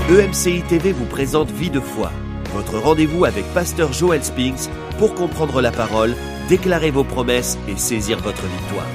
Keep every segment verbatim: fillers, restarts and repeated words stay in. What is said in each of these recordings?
E M C I T V vous présente Vie de foi, votre rendez-vous avec Pasteur Joel Spinks pour comprendre la parole, déclarer vos promesses et saisir votre victoire.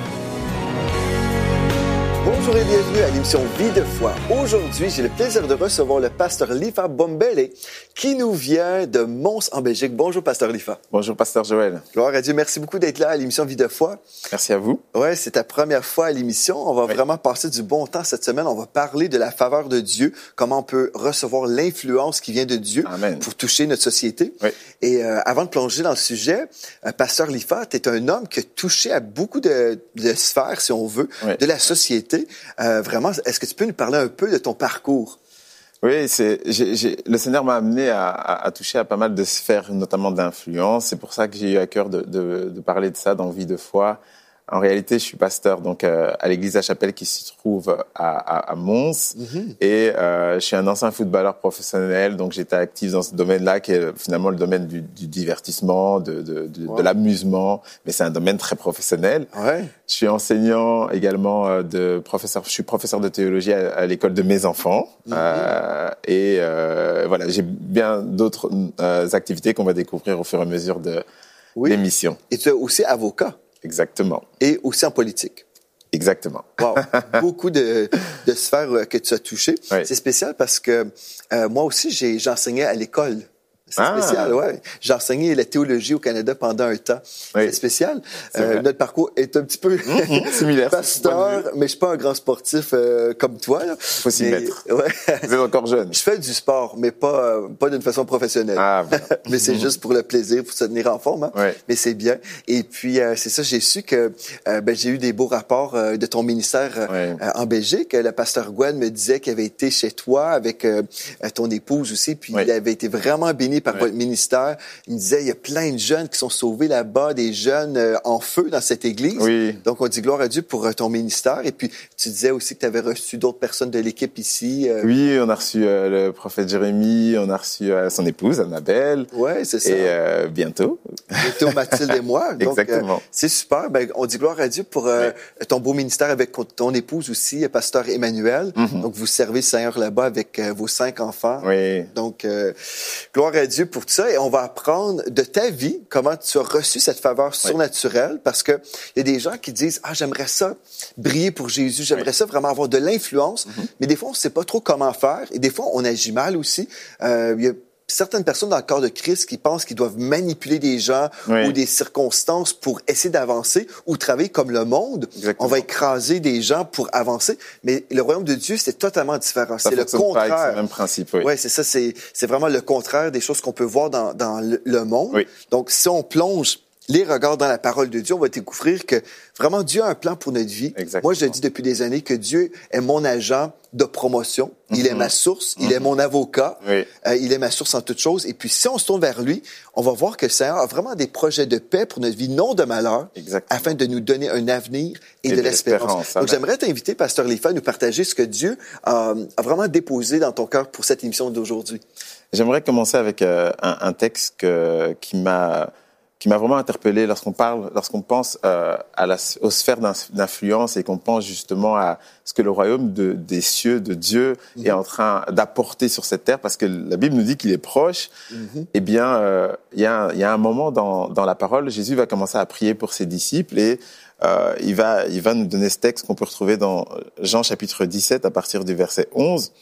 Bonjour et bienvenue à l'émission Vie de foi. Aujourd'hui, j'ai le plaisir de recevoir le pasteur Lifa Bombele qui nous vient de Mons en Belgique. Bonjour pasteur Lifa. Bonjour pasteur Joel. Gloire à Dieu, merci beaucoup d'être là à l'émission Vie de foi. Merci à vous. Ouais, c'est ta première fois à l'émission. On va oui. vraiment passer du bon temps cette semaine. On va parler de la faveur de Dieu, comment on peut recevoir l'influence qui vient de Dieu Amen. Pour toucher notre société. Oui. Et euh, avant de plonger dans le sujet, euh, pasteur Lifa, tu es un homme qui a touché à beaucoup de, de sphères, si on veut, oui. de la société. Euh, vraiment, est-ce que tu peux nous parler un peu de ton parcours? Oui, c'est, j'ai, j'ai, le Seigneur m'a amené à, à, à toucher à pas mal de sphères, notamment d'influence. C'est pour ça que j'ai eu à cœur de, de, de parler de ça dans Vie de foi. En réalité, je suis pasteur donc euh, à l'église La Chapelle qui se trouve à, à, à Mons. Mm-hmm. Et euh, je suis un ancien footballeur professionnel, donc j'étais actif dans ce domaine-là qui est finalement le domaine du, du divertissement, de, de, de, wow. de l'amusement, mais c'est un domaine très professionnel. Ouais. Je suis enseignant également de professeur. Je suis professeur de théologie à, à l'école de mes enfants. Mm-hmm. Euh, et euh, voilà, j'ai bien d'autres euh, activités qu'on va découvrir au fur et à mesure de oui. l'émission. Et tu es aussi avocat. Exactement. Et aussi en politique. Exactement. Wow. Beaucoup de, de sphères que tu as touchées. Oui. C'est spécial parce que euh, moi aussi, j'ai, j'enseignais à l'école. C'est ah. spécial, ouais. J'ai enseigné la théologie au Canada pendant un temps. Oui. C'est spécial. C'est euh, notre parcours est un petit peu mmh, similaire. pasteur, mais je suis pas un grand sportif euh, comme toi. Là. Faut s'y mais, mettre. Ouais. Vous êtes encore jeune. Je fais du sport, mais pas euh, pas d'une façon professionnelle. Ah, ben. mais c'est mmh. juste pour le plaisir, pour se tenir en forme. Hein? Ouais. Mais c'est bien. Et puis euh, c'est ça, j'ai su que euh, ben, j'ai eu des beaux rapports euh, de ton ministère euh, ouais. en Belgique. Le pasteur Gwen me disait qu'il avait été chez toi avec euh, ton épouse aussi, puis ouais. il avait été vraiment béni par ouais. votre ministère. Il me disait, il y a plein de jeunes qui sont sauvés là-bas, des jeunes euh, en feu dans cette église. Oui. Donc, on dit gloire à Dieu pour euh, ton ministère. Et puis, tu disais aussi que tu avais reçu d'autres personnes de l'équipe ici. Euh... Oui, on a reçu euh, le prophète Jérémie, on a reçu euh, son épouse, Annabelle. Oui, c'est ça. Et euh, bientôt. Bientôt, Mathilde et moi. Donc, exactement. Euh, c'est super. Ben, on dit gloire à Dieu pour euh, oui. ton beau ministère avec ton épouse aussi, pasteur Emmanuel. Mm-hmm. Donc, vous servez le Seigneur là-bas avec euh, vos cinq enfants. Oui. Donc, euh, gloire à Dieu pour ça. Et on va apprendre de ta vie, comment tu as reçu cette faveur oui. surnaturelle, parce que il y a des gens qui disent, ah, j'aimerais ça briller pour Jésus, j'aimerais oui. ça vraiment avoir de l'influence, mm-hmm. mais des fois, on ne sait pas trop comment faire, et des fois, on agit mal aussi. Euh, il y a certaines personnes dans le corps de Christ qui pensent qu'ils doivent manipuler des gens oui. ou des circonstances pour essayer d'avancer ou travailler comme le monde. Exactement. On va écraser des gens pour avancer. Mais le royaume de Dieu, c'est totalement différent. Ça c'est le contraire. Pas avec ce même principe, oui. Ouais, c'est ça. C'est, c'est vraiment le contraire des choses qu'on peut voir dans, dans le, le monde. Oui. Donc, si on plonge les regards dans la parole de Dieu, on va découvrir que vraiment Dieu a un plan pour notre vie. Exactement. Moi, je dis depuis des années que Dieu est mon agent de promotion. Mm-hmm. Il est ma source. Mm-hmm. Il est mon avocat. Oui. Euh, il est ma source en toutes choses. Et puis, si on se tourne vers lui, on va voir que le Seigneur a vraiment des projets de paix pour notre vie, non de malheur, Exactement. afin de nous donner un avenir et, et de, de l'espérance. l'espérance. Donc, j'aimerais t'inviter, pasteur Lifa, à nous partager ce que Dieu a, a vraiment déposé dans ton cœur pour cette émission d'aujourd'hui. J'aimerais commencer avec euh, un, un texte que, qui m'a qui m'a vraiment interpellé lorsqu'on parle, lorsqu'on pense euh, à la, aux sphères d'influence et qu'on pense justement à ce que le royaume de, des cieux, de Dieu, mm-hmm. est en train d'apporter sur cette terre, parce que la Bible nous dit qu'il est proche. Mm-hmm. Eh bien, euh, il y a, il y a un moment dans, dans la parole, Jésus va commencer à prier pour ses disciples et euh, il va, il va nous donner ce texte qu'on peut retrouver dans Jean chapitre dix-sept à partir du verset onze.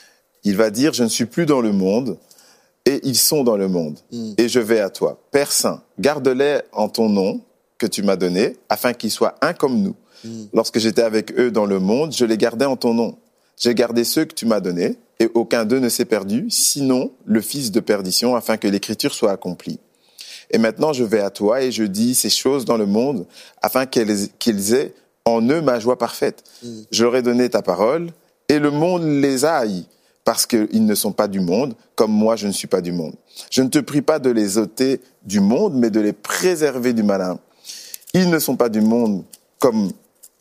Il va dire, je ne suis plus dans le monde, et ils sont dans le monde, mm. et je vais à toi. Père Saint, garde-les en ton nom que tu m'as donné, afin qu'ils soient un comme nous. Mm. Lorsque j'étais avec eux dans le monde, je les gardais en ton nom. J'ai gardé ceux que tu m'as donnés, et aucun d'eux ne s'est perdu, sinon le fils de perdition, afin que l'écriture soit accomplie. Et maintenant je vais à toi, et je dis ces choses dans le monde, afin qu'ils, qu'ils aient en eux ma joie parfaite. Mm. Je leur ai donné ta parole, et le monde les a haïs, parce qu'ils ne sont pas du monde, comme moi je ne suis pas du monde. Je ne te prie pas de les ôter du monde, mais de les préserver du malin. Ils ne sont pas du monde, comme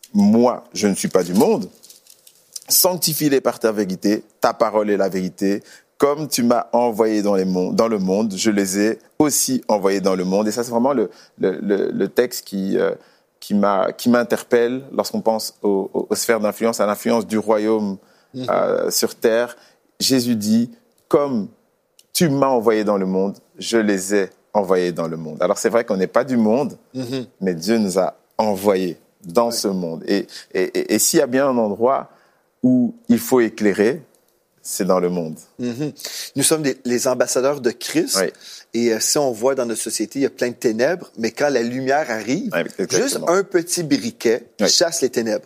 moi je ne suis pas du monde. Sanctifie-les par ta vérité, ta parole est la vérité. Comme tu m'as envoyé dans, les mondes, dans le monde, je les ai aussi envoyés dans le monde. Et ça, c'est vraiment le, le, le, le texte qui, euh, qui, m'a, qui m'interpelle lorsqu'on pense aux, aux, aux sphères d'influence, à l'influence du royaume mmh. euh, sur terre. Jésus dit, comme tu m'as envoyé dans le monde, je les ai envoyés dans le monde. Alors c'est vrai qu'on n'est pas du monde, mm-hmm. mais Dieu nous a envoyés dans ouais. ce monde. Et, et, et, et s'il y a bien un endroit où il faut éclairer, c'est dans le monde. Mm-hmm. Nous sommes des, les ambassadeurs de Christ. Oui. Et euh, si on voit dans notre société, il y a plein de ténèbres, mais quand la lumière arrive, oui, juste un petit briquet oui. chasse les ténèbres.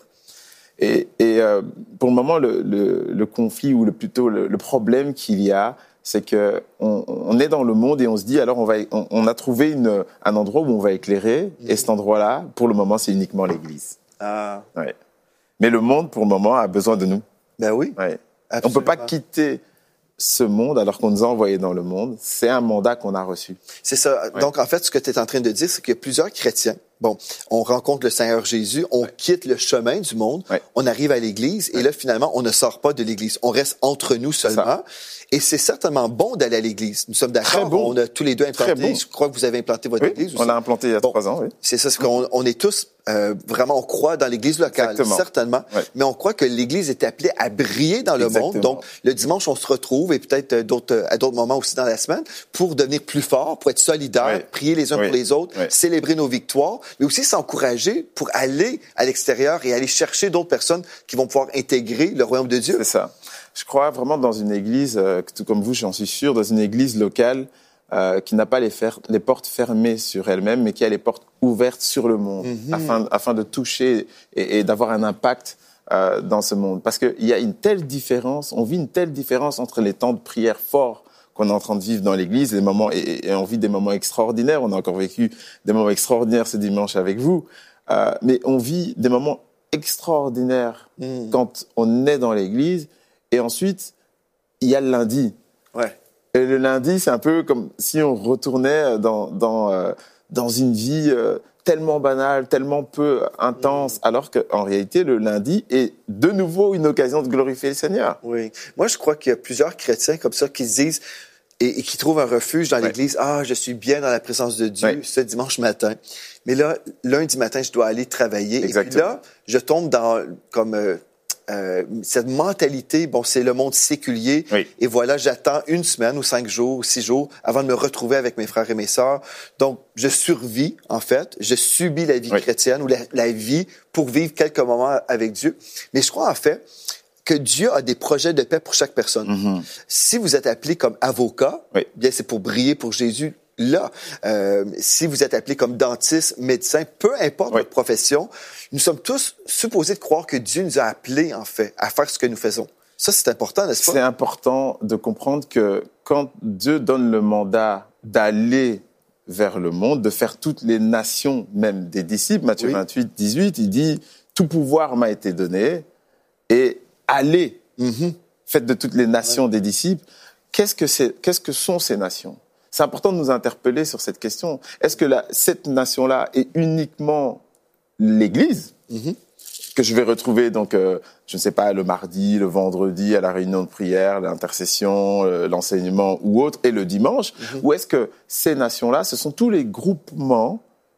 Et, et euh, pour le moment, le, le, le conflit ou le, plutôt le, le problème qu'il y a, c'est que on, on est dans le monde et on se dit alors on va on, on a trouvé une, un endroit où on va éclairer mmh. et cet endroit-là, pour le moment, c'est uniquement l'Église. Ah. Ouais. Mais le monde, pour le moment, a besoin de nous. Ben oui. Ouais. On peut pas quitter ce monde alors qu'on nous a envoyés dans le monde. C'est un mandat qu'on a reçu. C'est ça. Ouais. Donc en fait, ce que tu es en train de dire, c'est qu'il y a plusieurs chrétiens. Bon, on rencontre le Seigneur Jésus, on ouais. quitte le chemin du monde, ouais. on arrive à l'Église ouais. et là, finalement, on ne sort pas de l'Église. On reste entre nous seulement. Et c'est certainement bon d'aller à l'Église. Nous sommes d'accord. Bon. On a tous les deux implanté. Bon. Je crois que vous avez implanté votre oui, Église aussi. On l'a implanté il y a bon. trois ans, oui. C'est ça, c'est qu'on on est tous euh, vraiment, on croit dans l'Église locale, Exactement. certainement. Ouais. Mais on croit que l'Église est appelée à briller dans le Exactement. monde. Donc, le dimanche, on se retrouve et peut-être d'autres, à d'autres moments aussi dans la semaine pour devenir plus fort, pour être solidaires, ouais. prier les uns ouais. pour les autres, ouais. célébrer nos victoires, mais aussi s'encourager pour aller à l'extérieur et aller chercher d'autres personnes qui vont pouvoir intégrer le royaume de Dieu. C'est ça. Je crois vraiment dans une église, euh, tout comme vous, j'en suis sûr, dans une église locale euh, qui n'a pas les, fer- les portes fermées sur elle-même, mais qui a les portes ouvertes sur le monde, mm-hmm. afin, afin de toucher et, et d'avoir un impact euh, dans ce monde. Parce qu'il y a une telle différence, on vit une telle différence entre les temps de prière forts qu'on est en train de vivre dans l'église, les moments, et, et on vit des moments extraordinaires. On a encore vécu des moments extraordinaires ce dimanche avec vous, euh, mais on vit des moments extraordinaires mm. quand on est dans l'église. Et ensuite, il y a le lundi. Ouais. Et le lundi, c'est un peu comme si on retournait dans, dans, euh, dans une vie euh, tellement banale, tellement peu intense, mmh. alors qu'en réalité, le lundi est de nouveau une occasion de glorifier le Seigneur. Oui. Moi, je crois qu'il y a plusieurs chrétiens comme ça qui se disent et, et qui trouvent un refuge dans ouais. l'Église. Ah, je suis bien dans la présence de Dieu ouais. ce dimanche matin. Mais là, lundi matin, je dois aller travailler. Exactement. Et puis là, je tombe dans comme... Euh, Euh, cette mentalité, bon, c'est le monde séculier. Oui. Et voilà, j'attends une semaine ou cinq jours ou six jours avant de me retrouver avec mes frères et mes sœurs. Donc, je survis, en fait. Je subis la vie oui. chrétienne ou la, la vie pour vivre quelques moments avec Dieu. Mais je crois, en fait, que Dieu a des projets de paix pour chaque personne. Mm-hmm. Si vous êtes appelé comme avocat, oui. bien, c'est pour briller pour Jésus. Là, euh, si vous êtes appelé comme dentiste, médecin, peu importe oui. votre profession, nous sommes tous supposés de croire que Dieu nous a appelés, en fait, à faire ce que nous faisons. Ça, c'est important, n'est-ce pas? C'est important de comprendre que quand Dieu donne le mandat d'aller vers le monde, de faire toutes les nations, même des disciples, Matthieu oui. vingt-huit, dix-huit, il dit « Tout pouvoir m'a été donné et allez, mm-hmm. faites de toutes les nations ouais. des disciples. » Qu'est-ce que c'est, qu'est-ce que sont ces nations? C'est important de nous interpeller sur cette question. Est-ce que la, cette nation-là est uniquement l'Église mm-hmm. que je vais retrouver, donc, euh, je ne sais pas, le mardi, le vendredi, à la réunion de prière, l'intercession, euh, l'enseignement ou autre, et le dimanche? Mm-hmm. Ou est-ce que ces nations-là, ce sont tous les groupements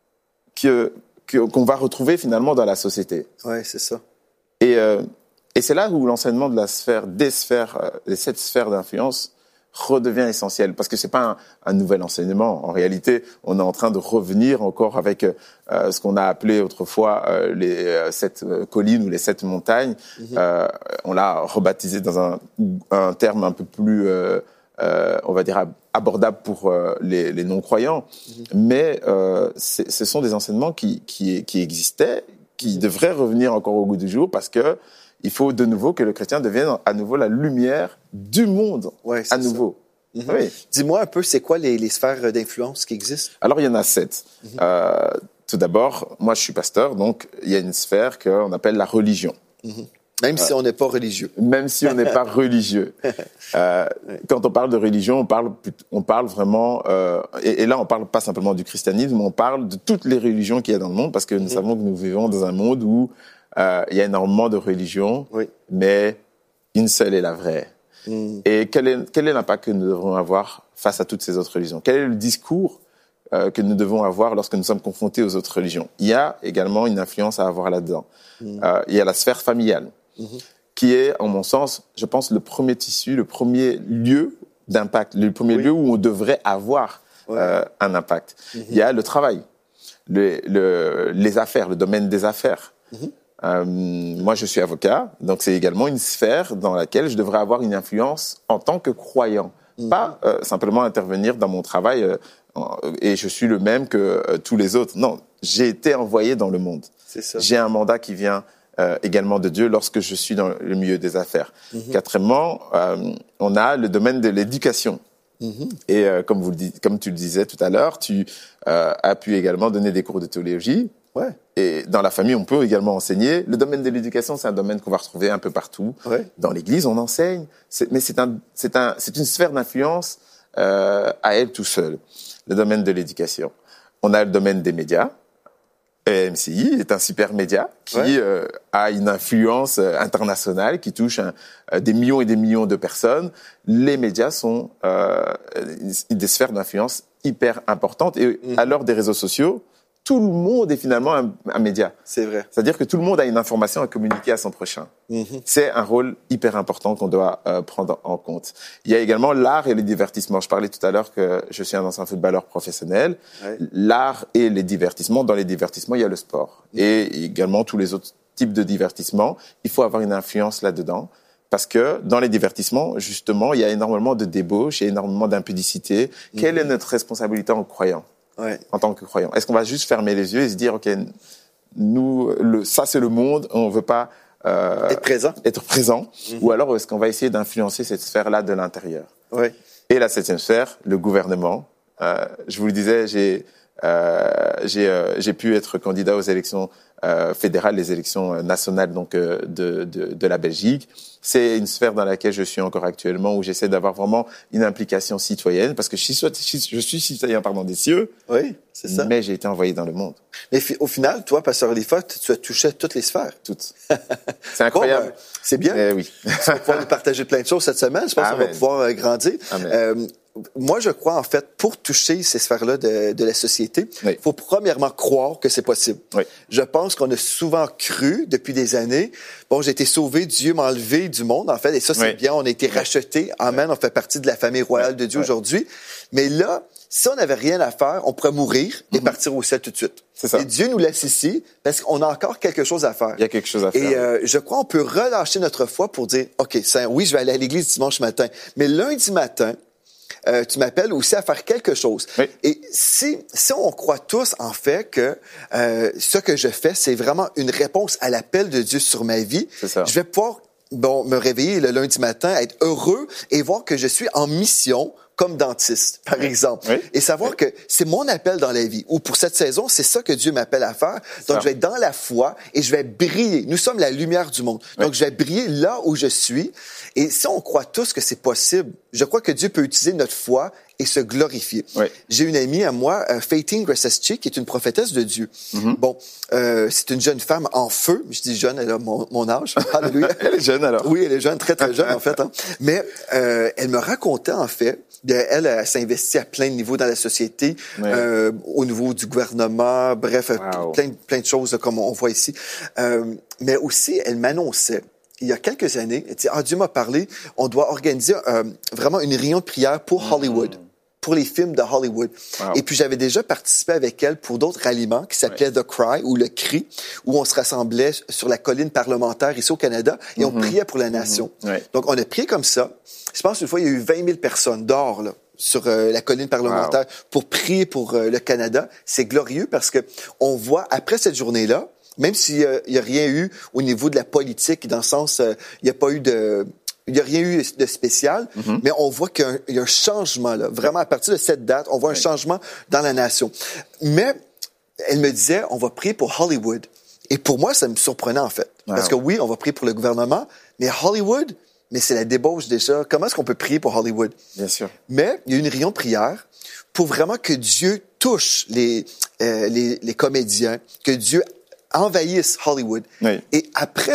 que, que, qu'on va retrouver finalement dans la société? Oui, c'est ça. Et, euh, et c'est là où l'enseignement de la sphère, des sphères, euh, des sept sphères d'influence redevient essentiel, parce que c'est pas un, un nouvel enseignement. En réalité, on est en train de revenir encore avec euh, ce qu'on a appelé autrefois euh, les euh, sept collines ou les sept montagnes. Mm-hmm. Euh, on l'a rebaptisé dans un, un terme un peu plus, euh, euh, on va dire, abordable pour euh, les, les non-croyants. Mm-hmm. Mais euh, ce sont des enseignements qui, qui, qui existaient, qui mm-hmm. devraient revenir encore au goût du jour, parce que il faut de nouveau que le chrétien devienne à nouveau la lumière du monde, ouais, à nouveau. Mm-hmm. Oui. Dis-moi un peu, c'est quoi les, les sphères d'influence qui existent? Alors, il y en a sept. Mm-hmm. Euh, tout d'abord, moi, je suis pasteur, donc il y a une sphère qu'on appelle la religion. Mm-hmm. Même euh, si on n'est pas religieux. Même si on n'est pas religieux. Euh, quand on parle de religion, on parle, on parle vraiment... Euh, et, et là, on parle pas simplement du christianisme, on parle de toutes les religions qu'il y a dans le monde, parce que nous mm-hmm. savons que nous vivons dans un monde où Euh, il y a énormément de religions, oui. mais une seule est la vraie. Mmh. Et quel est, quel est l'impact que nous devrons avoir face à toutes ces autres religions? Quel est le discours euh, que nous devons avoir lorsque nous sommes confrontés aux autres religions? Il y a également une influence à avoir là-dedans. Mmh. Euh, il y a la sphère familiale. Mmh. qui est, en mon sens, je pense, le premier tissu, le premier lieu d'impact, le premier oui. lieu où on devrait avoir ouais. euh, un impact. Mm-hmm. Il y a le travail, le, le, les affaires, le domaine des affaires. Mm-hmm. Euh, moi, je suis avocat, donc c'est également une sphère dans laquelle je devrais avoir une influence en tant que croyant. Mm-hmm. Pas euh, simplement intervenir dans mon travail euh, et je suis le même que euh, tous les autres. Non, j'ai été envoyé dans le monde. C'est ça. J'ai un mandat qui vient Euh, également de Dieu lorsque je suis dans le milieu des affaires. Mm-hmm. Quatrièmement, euh, on a le domaine de l'éducation. Mm-hmm. Et euh, comme, vous le dis, comme tu le disais tout à l'heure, tu euh, as pu également donner des cours de théologie. Ouais. Et dans la famille, on peut également enseigner. Le domaine de l'éducation, c'est un domaine qu'on va retrouver un peu partout. Ouais. Dans l'Église, on enseigne. C'est, mais c'est, un, c'est, un, c'est une sphère d'influence euh, à elle tout seul. Le domaine de l'éducation. On a le domaine des médias. M C I est un super média qui ouais. euh, a une influence euh, internationale, qui touche un, euh, des millions et des millions de personnes. Les médias sont euh, des sphères d'influence hyper importantes. Et mmh. à l'heure des réseaux sociaux, tout le monde est finalement un, un média. C'est vrai. C'est-à-dire que tout le monde a une information à communiquer à son prochain. Mmh. C'est un rôle hyper important qu'on doit euh, prendre en compte. Il y a également l'art et le divertissement. Je parlais tout à l'heure que je suis un ancien footballeur professionnel. Ouais. L'art et les divertissements. Dans les divertissements, il y a le sport. Mmh. Et également tous les autres types de divertissements. Il faut avoir une influence là-dedans. Parce que dans les divertissements, justement, il y a énormément de débauche, il y a énormément d'impudicité. Mmh. Quelle est notre responsabilité en croyant ? Ouais. En tant que croyant, est-ce qu'on va juste fermer les yeux et se dire, ok, nous, le, ça c'est le monde, on veut pas euh, être présent, être présent, mm-hmm. ou alors est-ce qu'on va essayer d'influencer cette sphère-là de l'intérieur? Ouais. Et la septième sphère, le gouvernement. Euh, je vous le disais, j'ai euh, j'ai euh, j'ai pu être candidat aux élections euh, fédérales, les élections nationales donc euh, de, de de la Belgique. C'est une sphère dans laquelle je suis encore actuellement, où j'essaie d'avoir vraiment une implication citoyenne, parce que je suis, je suis citoyen pardon, des cieux, oui, c'est ça. Mais j'ai été envoyé dans le monde. Mais au final, toi, Pasteur Lifa, tu as touché toutes les sphères. Toutes. C'est incroyable. Bon, ben, c'est bien. Eh oui. Tu vas pouvoir nous partager plein de choses cette semaine. Je pense Amen. qu'on va pouvoir euh, grandir. Euh, moi, je crois, en fait, pour toucher ces sphères-là de, de la société, il oui. faut premièrement croire que c'est possible. Oui. Je pense qu'on a souvent cru depuis des années. Bon, j'ai été sauvé, Dieu m'a enlevé du monde, en fait, et ça, c'est oui. bien. On a été rachetés. Amen. On fait partie de la famille royale oui. de Dieu oui. aujourd'hui. Mais là, si on n'avait rien à faire, on pourrait mourir et mm-hmm. partir au ciel tout de suite. C'est ça. Et Dieu nous laisse ici parce qu'on a encore quelque chose à faire. Il y a quelque chose à faire. Et euh, je crois qu'on peut relâcher notre foi pour dire, OK, ça, oui, je vais aller à l'église dimanche matin, mais lundi matin, Euh, tu m'appelles aussi à faire quelque chose. Oui. Et si, si on croit tous, en fait, que euh, ce que je fais, c'est vraiment une réponse à l'appel de Dieu sur ma vie, c'est ça. Je vais pouvoir bon, me réveiller le lundi matin, être heureux et voir que je suis en mission comme dentiste, par oui. exemple. Oui. Et savoir oui. que c'est mon appel dans la vie. Ou pour cette saison, c'est ça que Dieu m'appelle à faire. Donc, ça. je vais être dans la foi et je vais briller. Nous sommes la lumière du monde. Oui. Donc, je vais briller là où je suis. Et si on croit tous que c'est possible, je crois que Dieu peut utiliser notre foi et se glorifier. Oui. J'ai une amie à moi, euh, Faitine Gresseschi, qui est une prophétesse de Dieu. Mm-hmm. Bon, euh, c'est une jeune femme en feu. Je dis jeune, elle a mon, mon âge. Alléluia. Elle est jeune alors. Oui, elle est jeune, très très jeune en fait. Hein. Mais euh, elle me racontait en fait, elle, elle s'investit à plein de niveaux dans la société, oui. euh, au niveau du gouvernement, bref, wow. plein, plein de choses comme on voit ici. Euh, mais aussi, elle m'annonçait, il y a quelques années, elle dit, ah, Dieu m'a parlé, on doit organiser euh, vraiment une réunion de prière pour mmh. Hollywood, pour les films de Hollywood. Wow. Et puis, j'avais déjà participé avec elle pour d'autres ralliements qui s'appelaient oui. The Cry ou Le Cri, où on se rassemblait sur la colline parlementaire ici au Canada et mmh. on priait pour la nation. Mmh. Oui. Donc, on a prié comme ça. Je pense qu'une fois, il y a eu vingt mille personnes dehors, là, sur euh, la colline parlementaire wow. pour prier pour euh, le Canada. C'est glorieux parce que on voit, après cette journée-là, même s'il n'y a, a rien eu au niveau de la politique, dans le sens, euh, il n'y a pas eu de... Il n'y a rien eu de spécial, mm-hmm. mais on voit qu'il y a un, il y a un changement, là. Vraiment, à partir de cette date, on voit un changement dans la nation. Mais elle me disait, on va prier pour Hollywood. Et pour moi, ça me surprenait, en fait. Wow. Parce que oui, on va prier pour le gouvernement, mais Hollywood... Mais c'est la débauche déjà. Comment est-ce qu'on peut prier pour Hollywood? Bien sûr. Mais il y a une réunion de prière pour vraiment que Dieu touche les, euh, les, les comédiens, que Dieu envahisse Hollywood. Oui. Et après ça,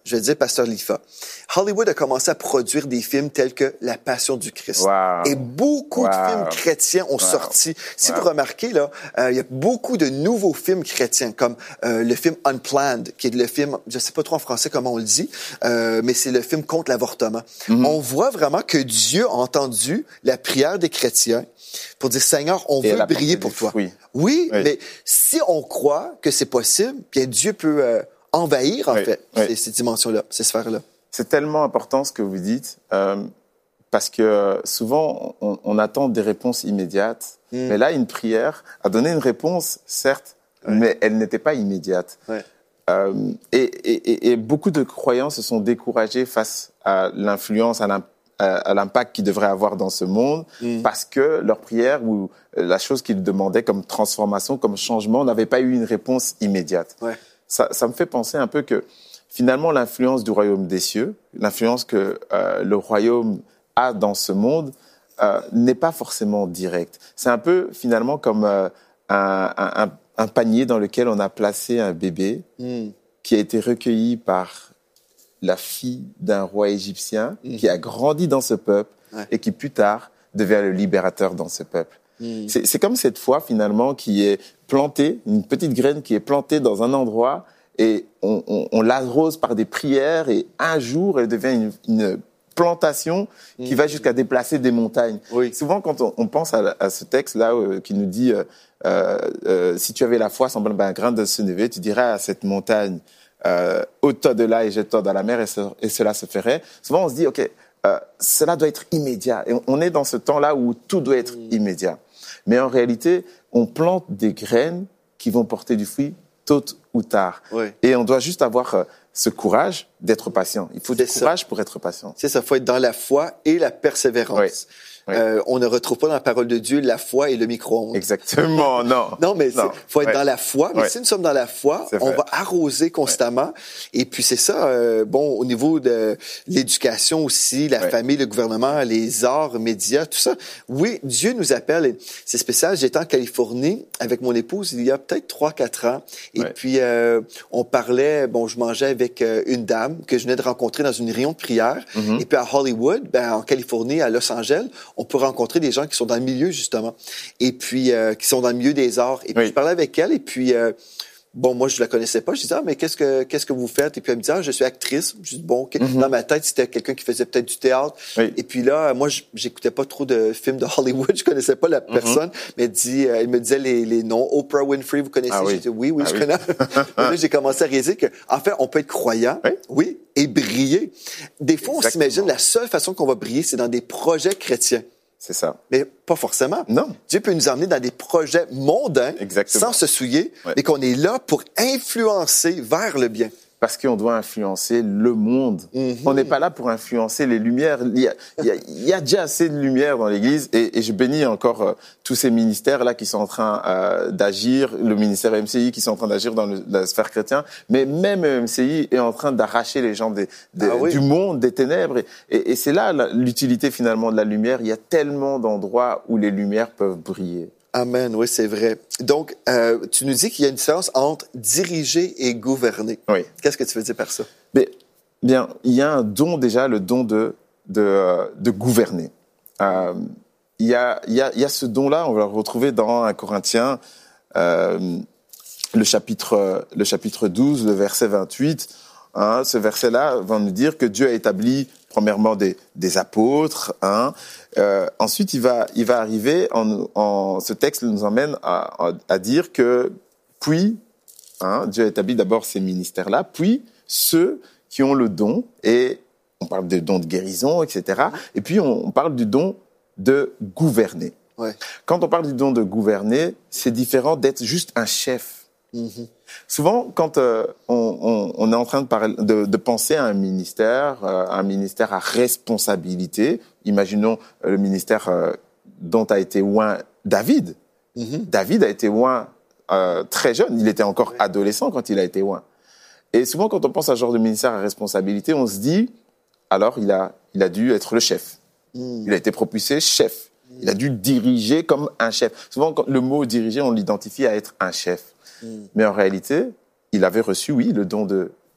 je vais dire Pasteur Lifa, Hollywood a commencé à produire des films tels que La Passion du Christ. Wow. Et beaucoup Wow. de films chrétiens ont Wow. sorti. Si Wow. vous remarquez, là, euh, il y a beaucoup de nouveaux films chrétiens, comme euh, le film Unplanned, qui est le film, je sais pas trop en français comment on le dit, euh, mais c'est le film contre l'avortement. Mm-hmm. On voit vraiment que Dieu a entendu la prière des chrétiens pour dire, Seigneur, on Et veut briller pour toi. Oui. Oui, oui, mais si on croit que c'est possible, bien Dieu peut euh, envahir, en oui. fait, Oui. ces, ces dimensions-là, ces sphères-là. C'est tellement important ce que vous dites, euh, parce que souvent, on, on attend des réponses immédiates. Mm. Mais là, une prière a donné une réponse, certes, ouais. mais elle n'était pas immédiate. Ouais. Euh, et, et, et beaucoup de croyants se sont découragés face à l'influence, à l'impact, à l'impact qu'ils devraient avoir dans ce monde, mmh. parce que leur prière ou la chose qu'ils demandaient comme transformation, comme changement, n'avait pas eu une réponse immédiate. Ouais. Ça, ça me fait penser un peu que finalement l'influence du royaume des cieux, l'influence que euh, le royaume a dans ce monde, euh, n'est pas forcément directe. C'est un peu finalement comme euh, un, un, un panier dans lequel on a placé un bébé mmh. qui a été recueilli par la fille d'un roi égyptien mmh. qui a grandi dans ce peuple ouais. et qui plus tard devient le libérateur dans ce peuple. Mmh. C'est, c'est comme cette foi finalement qui est plantée, une petite graine qui est plantée dans un endroit et on, on, on l'arrose par des prières et un jour elle devient une, une plantation mmh. qui va jusqu'à déplacer des montagnes. Oui. Souvent quand on, on pense à, à ce texte-là euh, qui nous dit euh, euh, euh, si tu avais la foi semblable à un grain de sénévé, tu dirais à cette montagne Euh, ôte-toi de là et jette-toi dans la mer et, ce, et cela se ferait. Souvent, on se dit, OK, euh, cela doit être immédiat. Et on est dans ce temps-là où tout doit être mmh. immédiat. Mais en réalité, on plante des graines qui vont porter du fruit tôt ou tard. Oui. Et on doit juste avoir euh, ce courage d'être patient. Il faut du courage pour être patient. C'est ça, il faut être dans la foi et la persévérance. Oui. Oui. Euh, on ne retrouve pas dans la parole de Dieu la foi et le micro-ondes. Exactement, non. non, mais il faut être ouais. dans la foi. Mais ouais. si nous sommes dans la foi, on va arroser constamment. Ouais. Et puis c'est ça, euh, bon, au niveau de l'éducation aussi, la ouais. famille, le gouvernement, les arts, médias, tout ça. Oui, Dieu nous appelle. Et c'est spécial. J'étais en Californie avec mon épouse il y a peut-être trois, quatre ans. Et ouais. puis, euh, on parlait, bon, je mangeais avec euh, une dame que je venais de rencontrer dans une réunion de prière. Mm-hmm. Et puis à Hollywood, ben, en Californie, à Los Angeles, on peut rencontrer des gens qui sont dans le milieu, justement, et puis euh, qui sont dans le milieu des arts. Et puis, oui. je parlais avec elle, et puis, euh, bon, moi, je la connaissais pas. Je disais, ah, mais qu'est-ce que, qu'est-ce que vous faites? Et puis, elle me dit, ah, je suis actrice. Je dis, bon, okay. mm-hmm. Dans ma tête, c'était quelqu'un qui faisait peut-être du théâtre. Oui. Et puis là, moi, j'écoutais pas trop de films de Hollywood. Je connaissais pas la personne. Mm-hmm. Mais elle, dit, elle me disait les, les noms. Oprah Winfrey, vous connaissez? Ah, oui. J'ai dit, oui, oui, ah, je oui. connais. Et là, j'ai commencé à réaliser que, en fait, on peut être croyant. Oui. oui et briller. Des fois, Exactement. on s'imagine la seule façon qu'on va briller, c'est dans des projets chrétiens. C'est ça. Mais pas forcément. Non. Dieu peut nous emmener dans des projets mondains, Exactement. sans se souiller, ouais. mais qu'on est là pour influencer vers le bien. Parce qu'on doit influencer le monde. Mm-hmm. On n'est pas là pour influencer les lumières. Il y a, il y a, il y a déjà assez de lumière dans l'Église et, et je bénis encore euh, tous ces ministères-là qui sont en train euh, d'agir, le ministère M C I qui sont en train d'agir dans le, la sphère chrétienne, mais même M C I est en train d'arracher les gens des, des, ah oui. du monde, des ténèbres. Et, et, et c'est là la, l'utilité finalement de la lumière. Il y a tellement d'endroits où les lumières peuvent briller. Amen, oui, c'est vrai. Donc, euh, tu nous dis qu'il y a une différence entre diriger et gouverner. Oui. Qu'est-ce que tu veux dire par ça? Mais, bien, il y a un don déjà, le don de, de, de gouverner. Euh, il, y a, il, y a, il y a ce don-là, on va le retrouver dans un Corinthiens, euh, le, chapitre, le chapitre douze, le verset vingt-huit. Hein, ce verset-là va nous dire que Dieu a établi premièrement des, des apôtres. Hein. Euh, ensuite, il va, il va arriver, en, en, ce texte nous emmène à, à, à dire que, puis, hein, Dieu a établi d'abord ces ministères-là, puis ceux qui ont le don, et on parle de don de guérison, et cetera. Et puis, on, on parle du don de gouverner. Ouais. Quand on parle du don de gouverner, c'est différent d'être juste un chef. Mm-hmm. Souvent, quand euh, on, on, on est en train de, parler, de, de penser à un ministère, euh, un ministère à responsabilité, imaginons euh, le ministère euh, dont a été oint David. Mm-hmm. David a été oint euh, très jeune, il était encore ouais. adolescent quand il a été oint. Et souvent, quand on pense à ce genre de ministère à responsabilité, on se dit, alors il a, il a dû être le chef. Mm. Il a été propulsé chef. Mm. Il a dû diriger comme un chef. Souvent, quand le mot diriger, on l'identifie à être un chef. Mm. Mais en réalité, il avait reçu, oui, le don de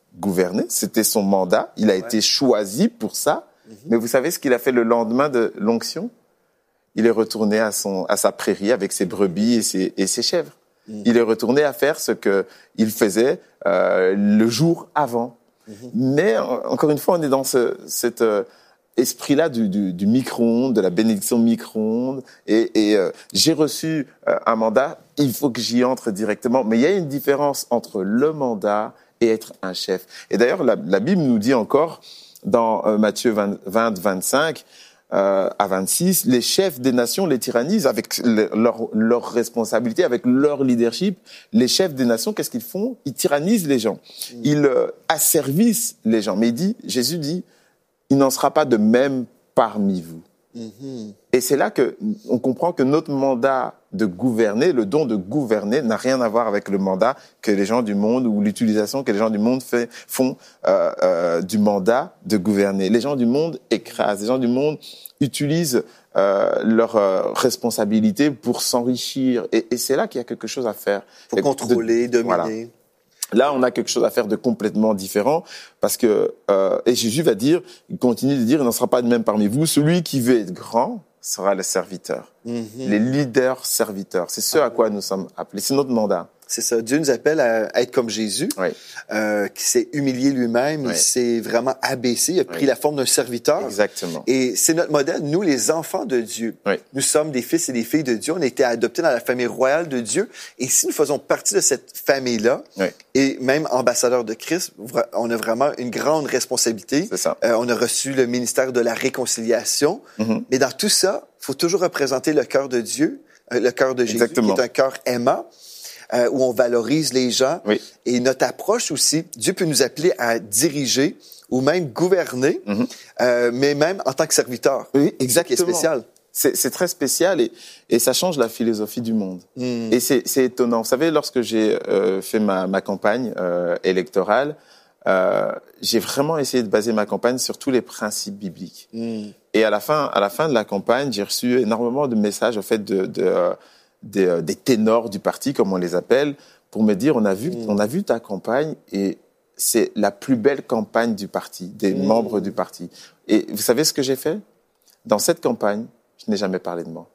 gouverner. C'était son mandat. Il a ouais. été choisi pour ça. Mm-hmm. Mais vous savez ce qu'il a fait le lendemain de l'onction? Il est retourné à, son, à sa prairie avec ses brebis et ses, et ses chèvres. Mm-hmm. Il est retourné à faire ce qu'il faisait euh, le jour avant. Mm-hmm. Mais encore une fois, on est dans ce, cet euh, esprit-là du, du, du micro-ondes, de la bénédiction micro-ondes. Et, et euh, j'ai reçu euh, un mandat, il faut que j'y entre directement. Mais il y a une différence entre le mandat et être un chef. Et d'ailleurs, la, la Bible nous dit encore, dans euh, Matthieu vingt, vingt-cinq, euh, à vingt-six, les chefs des nations les tyrannisent avec le, leur, leur responsabilité, avec leur leadership. Les chefs des nations, qu'est-ce qu'ils font? Ils tyrannisent les gens. Ils euh, asservissent les gens. Mais il dit, Jésus dit, il n'en sera pas de même parmi vous. Mm-hmm. Et c'est là que on comprend que notre mandat de gouverner, le don de gouverner, n'a rien à voir avec le mandat que les gens du monde ou l'utilisation que les gens du monde fait, font euh, euh, du mandat de gouverner. Les gens du monde écrasent, les gens du monde utilisent euh, leur euh, responsabilité pour s'enrichir. Et, et c'est là qu'il y a quelque chose à faire. Pour et contrôler, de, dominer. Voilà. Là, on a quelque chose à faire de complètement différent parce que euh, et Jésus va dire, il continue de dire, il n'en sera pas de même parmi vous. Celui qui veut être grand sera le serviteur. Mm-hmm. Les leaders serviteurs, c'est ce à quoi nous sommes appelés. C'est notre mandat. C'est ça. Dieu nous appelle à être comme Jésus, oui. euh, qui s'est humilié lui-même, oui. il s'est vraiment abaissé, il a pris oui. la forme d'un serviteur. Exactement. Et c'est notre modèle, nous, les enfants de Dieu. Oui. Nous sommes des fils et des filles de Dieu. On a été adoptés dans la famille royale de Dieu. Et si nous faisons partie de cette famille-là, oui. et même ambassadeurs de Christ, on a vraiment une grande responsabilité. C'est ça. Euh, on a reçu le ministère de la réconciliation. Mm-hmm. Mais dans tout ça, il faut toujours représenter le cœur de Dieu, euh, le cœur de Jésus, Exactement. qui est un cœur aimant. Euh, où on valorise les gens. Oui. Et notre approche aussi, Dieu peut nous appeler à diriger ou même gouverner, mm-hmm. euh, mais même en tant que serviteur. Oui, exactement. C'est spécial. C'est, c'est très spécial et, et ça change la philosophie du monde. Mm. Et c'est, c'est étonnant. Vous savez, lorsque j'ai euh, fait ma, ma campagne euh, électorale, euh, j'ai vraiment essayé de baser ma campagne sur tous les principes bibliques. Mm. Et à la fin, à la fin de la campagne, j'ai reçu énormément de messages au fait de... de euh, Des, euh, des ténors du parti, comme on les appelle, pour me dire, on a vu, mmh. on a vu ta campagne et c'est la plus belle campagne du parti, des mmh. membres du parti. Et vous savez ce que j'ai fait? Dans cette campagne, je n'ai jamais parlé de moi.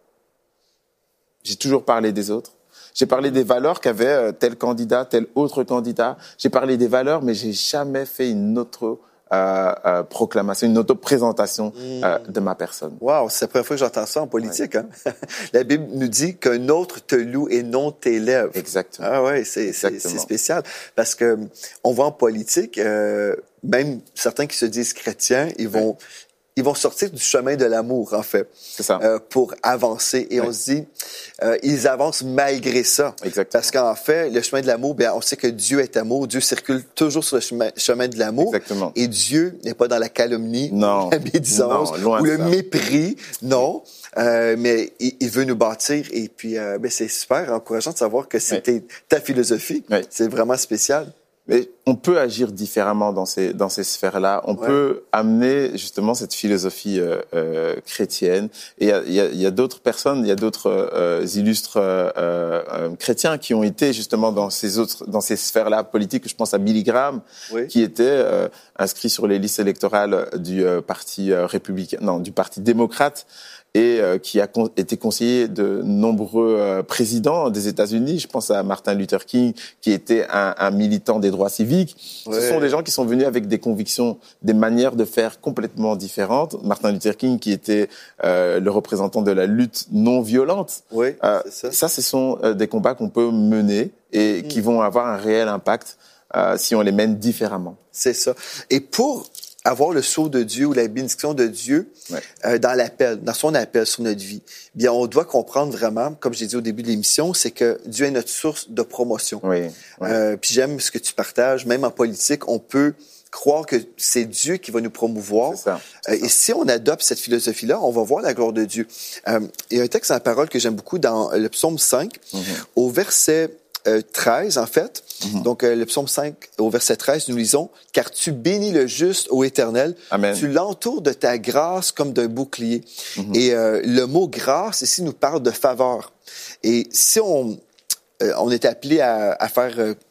J'ai toujours parlé des autres. J'ai parlé des valeurs qu'avait tel candidat, tel autre candidat. J'ai parlé des valeurs, mais j'ai jamais fait une autre Euh, euh, proclamation, une auto-présentation mmh. euh, de ma personne. Wow, c'est la première fois que j'entends ça en politique. Ouais. Hein? La Bible nous dit qu'un autre te loue et non t'élève. Exactement. Ah ouais, c'est, c'est, c'est spécial. Parce que on voit en politique, euh, même certains qui se disent chrétiens, ils vont... Ouais. Ils vont sortir du chemin de l'amour, en fait, c'est ça. Euh, pour avancer. Et oui. on se dit, euh, ils avancent malgré ça. Exactement. Parce qu'en fait, le chemin de l'amour, bien, on sait que Dieu est amour. Dieu circule toujours sur le chemin, chemin de l'amour. Exactement. Et Dieu n'est pas dans la calomnie, non. la médisance, non, loin ou de le ça. mépris. Non. Euh, mais il, il veut nous bâtir. Et puis, euh, ben, c'est super encourageant de savoir que c'était oui. ta philosophie. Oui. C'est vraiment spécial. Mais on peut agir différemment dans ces dans ces sphères-là. On ouais. peut amener justement cette philosophie euh, euh, chrétienne. Et il y a, y a, y a d'autres personnes, il y a d'autres euh, illustres euh, euh, chrétiens qui ont été justement dans ces autres dans ces sphères-là politiques. Je pense à Billy Graham, oui. qui était euh, inscrit sur les listes électorales du euh, parti euh, républicain, non, du parti démocrate. Et euh, qui a con- été conseiller de nombreux euh, présidents des États-Unis. Je pense à Martin Luther King, qui était un, un militant des droits civiques. Ouais. Ce sont des gens qui sont venus avec des convictions, des manières de faire complètement différentes. Martin Luther King, qui était euh, le représentant de la lutte non violente. Oui, euh, c'est ça. Ça, ce sont euh, des combats qu'on peut mener et mmh. qui vont avoir un réel impact euh, si on les mène différemment. C'est ça. Et pour avoir le sceau de Dieu ou la bénédiction de Dieu ouais. euh, dans l'appel, dans son appel sur notre vie, bien, on doit comprendre vraiment, comme j'ai dit au début de l'émission, c'est que Dieu est notre source de promotion. Oui, oui. Euh, puis j'aime ce que tu partages. Même en politique, on peut croire que c'est Dieu qui va nous promouvoir. C'est ça, c'est euh, ça. Et si on adopte cette philosophie-là, on va voir la gloire de Dieu. Euh, il y a un texte en parole que j'aime beaucoup dans le psaume cinq, mm-hmm. au verset Euh, treize, en fait. Mm-hmm. Donc, euh, le psaume cinq, au verset treize, nous lisons « Car tu bénis le juste, ô Éternel, Amen. Tu l'entoures de ta grâce comme d'un bouclier. Mm-hmm. » Et euh, le mot « grâce » ici nous parle de faveur. Et si on, euh, on est appelé à, à faire... Euh,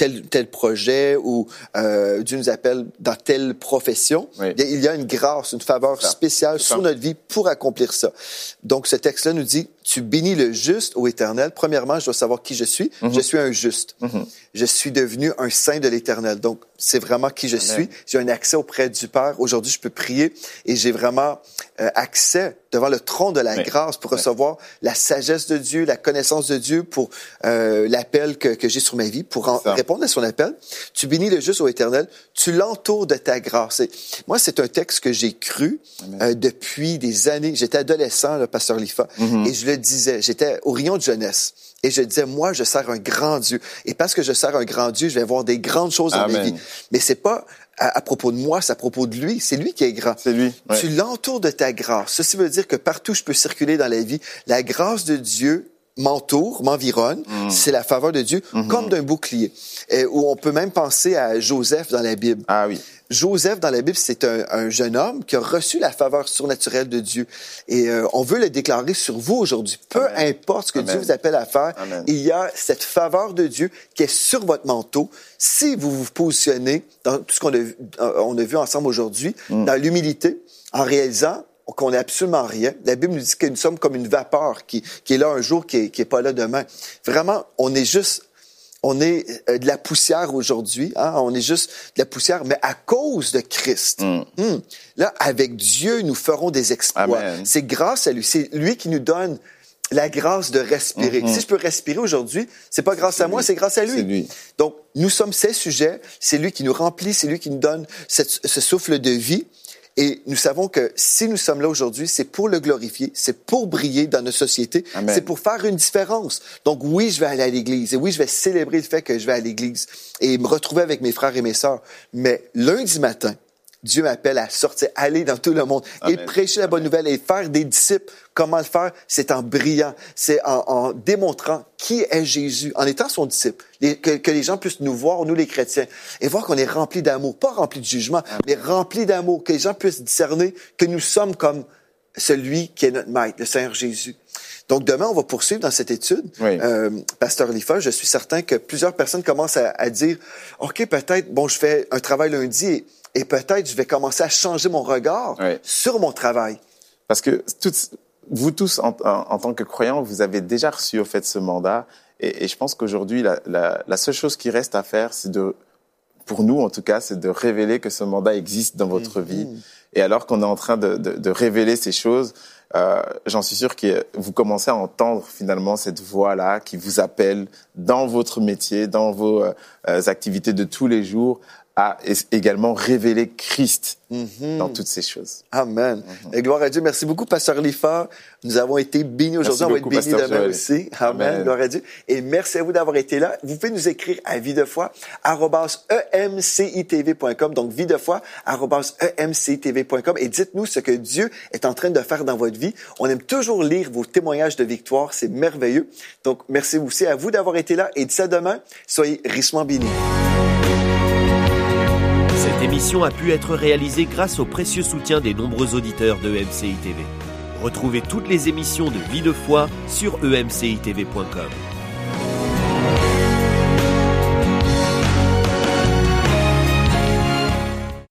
tel tel projet ou euh, Dieu nous appelle dans telle profession, oui. il y a une grâce, une faveur spéciale sur notre vie pour accomplir ça. Donc, ce texte-là nous dit, tu bénis le juste, ô Éternel. Premièrement, je dois savoir qui je suis. Mm-hmm. Je suis un juste. Mm-hmm. Je suis devenu un saint de l'Éternel. Donc, c'est vraiment qui je Amen. suis. J'ai un accès auprès du Père. Aujourd'hui, je peux prier et j'ai vraiment euh, accès devant le trône de la oui. grâce pour oui. recevoir la sagesse de Dieu, la connaissance de Dieu pour euh, l'appel que, que j'ai sur ma vie, pour en, répondre à son appel. Tu bénis le juste, ô Éternel. Tu l'entoures de ta grâce. Et moi, c'est un texte que j'ai cru euh, depuis des années. J'étais adolescent, le pasteur Lifa, mm-hmm. et je le disais. J'étais au rayon de jeunesse. Et je disais, moi, je sers un grand Dieu. Et parce que je sers un grand Dieu, je vais voir des grandes choses dans Amen. ma vie. Mais c'est pas à, à propos de moi, c'est à propos de lui. C'est lui qui est grand. C'est lui. Ouais. Tu l'entoures de ta grâce. Ceci veut dire que partout où je peux circuler dans la vie, la grâce de Dieu m'entoure, m'environne. Mm. C'est la faveur de Dieu, mm-hmm. comme d'un bouclier. Et où on peut même penser à Joseph dans la Bible. Ah oui. Joseph, dans la Bible, c'est un, un jeune homme qui a reçu la faveur surnaturelle de Dieu. Et euh, on veut le déclarer sur vous aujourd'hui. Peu Amen. importe ce que Amen. Dieu vous appelle à faire, Amen. il y a cette faveur de Dieu qui est sur votre manteau. Si vous vous positionnez dans tout ce qu'on a, on a vu ensemble aujourd'hui, mm. dans l'humilité, en réalisant qu'on n'est absolument rien. La Bible nous dit que nous sommes comme une vapeur qui, qui est là un jour, qui est, qui est pas là demain. Vraiment, on est juste... On est de la poussière aujourd'hui, hein? On est juste de la poussière, mais à cause de Christ. Mm. Mm. Là, avec Dieu, nous ferons des exploits. Amen. C'est grâce à lui. C'est lui qui nous donne la grâce de respirer. Mm-hmm. Si je peux respirer aujourd'hui, c'est pas grâce c'est à lui. moi, c'est grâce à lui. lui. Donc, nous sommes ses sujets. C'est lui qui nous remplit, c'est lui qui nous donne cette, ce souffle de vie. Et nous savons que si nous sommes là aujourd'hui, c'est pour le glorifier, c'est pour briller dans notre société, Amen. c'est pour faire une différence. Donc oui, je vais aller à l'église et oui, je vais célébrer le fait que je vais à l'église et me retrouver avec mes frères et mes sœurs. Mais lundi matin, Dieu m'appelle à sortir, aller dans tout le monde Amen. et prêcher la bonne nouvelle et faire des disciples. Comment le faire? C'est en brillant, c'est en, en démontrant qui est Jésus, en étant son disciple, les, que, que les gens puissent nous voir, nous les chrétiens, et voir qu'on est remplis d'amour, pas remplis de jugement, Amen. mais remplis d'amour, que les gens puissent discerner que nous sommes comme celui qui est notre maître, le Seigneur Jésus. Donc demain, on va poursuivre dans cette étude. Oui. Euh, Pasteur Lifa, je suis certain que plusieurs personnes commencent à, à dire, OK, peut-être, bon, je fais un travail lundi et Et peut-être je vais commencer à changer mon regard oui. sur mon travail. Parce que toutes, vous tous, en, en, en tant que croyants, vous avez déjà reçu au fait ce mandat. Et, et je pense qu'aujourd'hui, la, la, la seule chose qui reste à faire, c'est de, pour nous en tout cas, c'est de révéler que ce mandat existe dans votre mmh. vie. Et alors qu'on est en train de, de, de révéler ces choses, euh, j'en suis sûr que vous commencez à entendre finalement cette voix-là qui vous appelle dans votre métier, dans vos euh, activités de tous les jours, à également révéler Christ mm-hmm. dans toutes ces choses. Amen. Mm-hmm. Et gloire à Dieu. Merci beaucoup, Pasteur Lifa. Nous avons été bénis aujourd'hui. On va être bénis demain Joël. aussi. Amen. Amen. Gloire à Dieu. Et merci à vous d'avoir été là. Vous pouvez nous écrire à vie de foi arobase e m c i t v point com. Donc, vie de foi arobase e m c i t v point com. Et dites-nous ce que Dieu est en train de faire dans votre vie. On aime toujours lire vos témoignages de victoire. C'est merveilleux. Donc, merci aussi à vous d'avoir été là. Et d'ici à demain, soyez richement bénis. Cette émission a pu être réalisée grâce au précieux soutien des nombreux auditeurs de E M C I T V. Retrouvez toutes les émissions de Vie de foi sur e m c i t v point com.